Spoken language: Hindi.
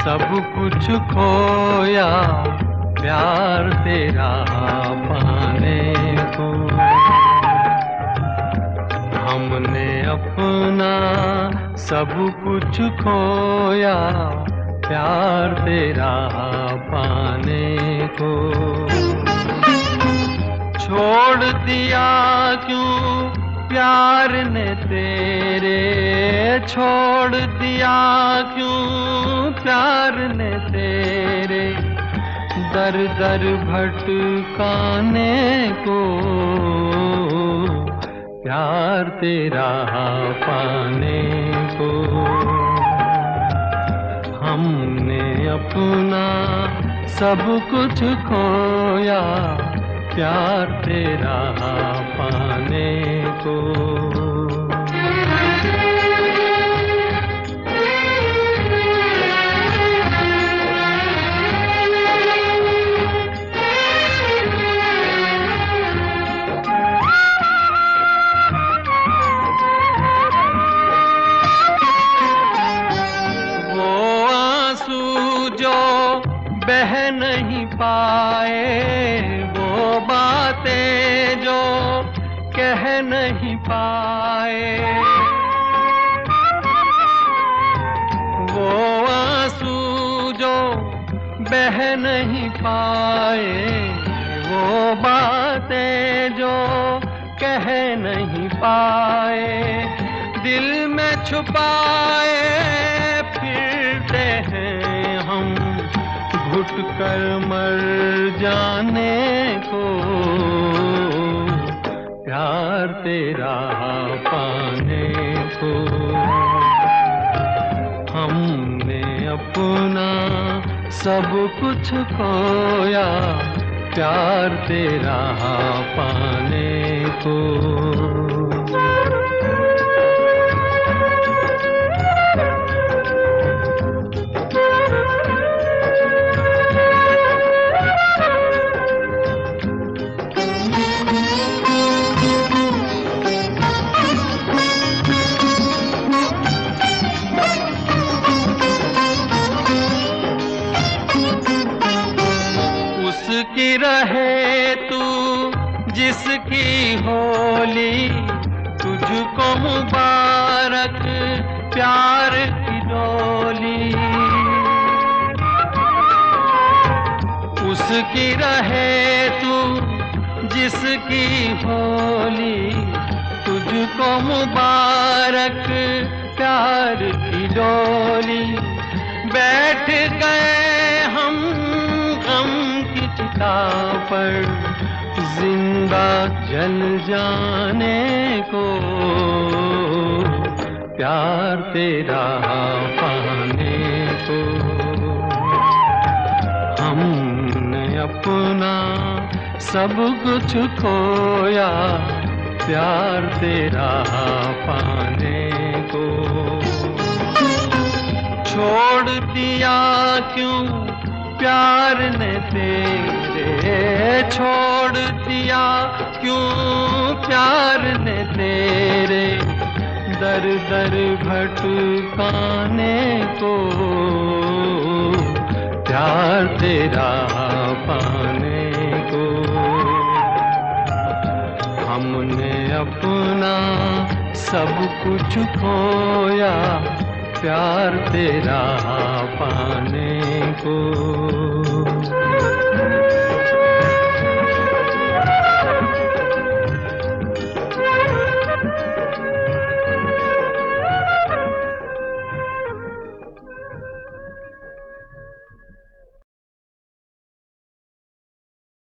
सब कुछ खोया प्यार तेरा पाने को। हमने अपना सब कुछ खोया प्यार तेरा पाने को। छोड़ दिया क्यों प्यार ने तेरे, छोड़ दिया क्यों प्यार ने तेरे, दर दर भटकाने को प्यार तेरा पाने को। हमने अपना सब कुछ खोया प्यार तेरा पाने को। बह नहीं पाए वो बातें जो कह नहीं पाए, वो आंसू जो बह नहीं पाए, वो बातें जो कह नहीं पाए, दिल में छुपाए फिरते हैं हम घुट कर मर जाने को प्यार तेरा पाने को। हमने अपना सब कुछ खोया प्यार तेरा पाने को। उसकी रहे तू जिसकी होली, तुझको मुबारक प्यार की डोली। उसकी रहे तू जिसकी होली, तुझको मुबारक प्यार की डोली। बैठ गए हम गम की चिता पर जिंदा जल जाने को प्यार तेरा पाने को। हमने अपना सब कुछ खोया प्यार तेरा पाने को। छोड़ दिया क्यों प्यार ने तेरे, छोड़ दिया क्यों प्यार ने तेरे, दर दर भटकाने को प्यार तेरा पाने को। हमने अपना सब कुछ खोया प्यार तेरा पाने को।